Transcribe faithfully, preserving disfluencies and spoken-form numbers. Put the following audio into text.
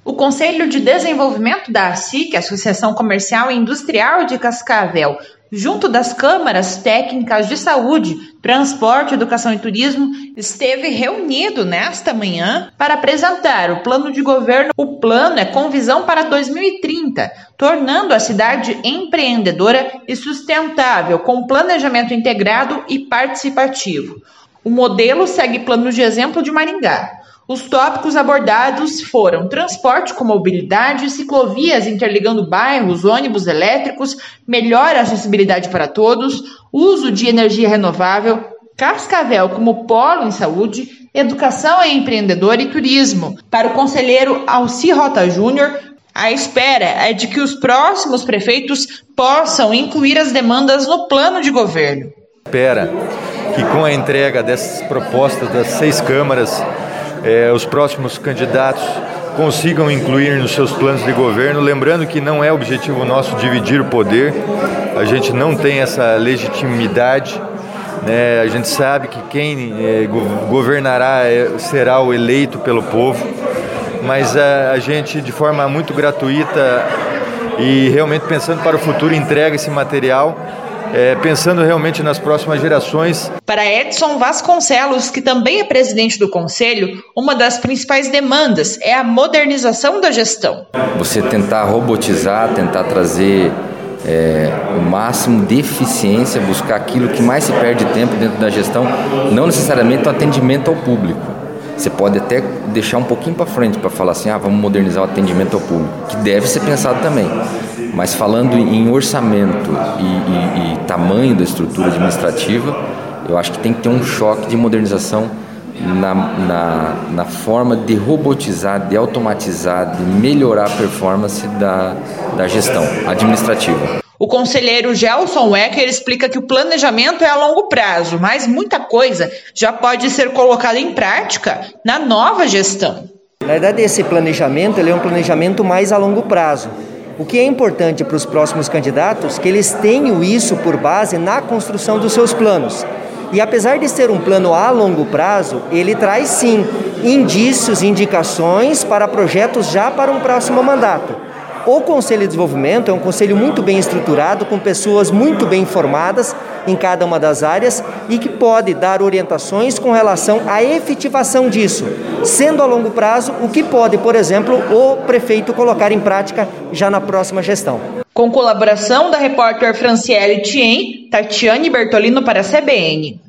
O Conselho de Desenvolvimento da A S I C, Associação Comercial e Industrial de Cascavel, junto das câmaras técnicas de saúde, transporte, educação e turismo, esteve reunido nesta manhã para apresentar o plano de governo. O plano é com visão para dois mil e trinta, tornando a cidade empreendedora e sustentável, com planejamento integrado e participativo. O modelo segue planos de exemplo de Maringá. Os tópicos abordados foram transporte com mobilidade, ciclovias interligando bairros, ônibus elétricos, melhor acessibilidade para todos, uso de energia renovável, Cascavel como polo em saúde, educação e empreendedor e turismo. Para o conselheiro Alci Rota Júnior, a espera é de que os próximos prefeitos possam incluir as demandas no plano de governo. Espera que com a entrega dessas propostas das seis câmaras, É, os próximos candidatos consigam incluir nos seus planos de governo, lembrando que não é objetivo nosso dividir o poder, a gente não tem essa legitimidade, né? A gente sabe que quem é, governará é, será o eleito pelo povo, mas a, a gente de forma muito gratuita e realmente pensando para o futuro entrega esse material, É, pensando realmente nas próximas gerações. Para Edson Vasconcelos, que também é presidente do Conselho, uma das principais demandas é a modernização da gestão. Você tentar robotizar, tentar trazer é, o máximo de eficiência, buscar aquilo que mais se perde tempo dentro da gestão, não necessariamente o atendimento ao público. Você pode até deixar um pouquinho para frente para falar assim, ah, vamos modernizar o atendimento ao público, que deve ser pensado também. Mas falando em orçamento e, e, e tamanho da estrutura administrativa, eu acho que tem que ter um choque de modernização na, na, na forma de robotizar, de automatizar, de melhorar a performance da, da gestão administrativa. O conselheiro Gelson Wecker explica que o planejamento é a longo prazo, mas muita coisa já pode ser colocada em prática na nova gestão. Na verdade, esse planejamento ele é um planejamento mais a longo prazo. O que é importante para os próximos candidatos é que eles tenham isso por base na construção dos seus planos. E apesar de ser um plano a longo prazo, ele traz sim indícios, indicações para projetos já para um próximo mandato. O Conselho de Desenvolvimento é um conselho muito bem estruturado, com pessoas muito bem formadas em cada uma das áreas e que pode dar orientações com relação à efetivação disso, sendo a longo prazo o que pode, por exemplo, o prefeito colocar em prática já na próxima gestão. Com colaboração da repórter Franciele Thien, Tatiane Bertolino para a C B N.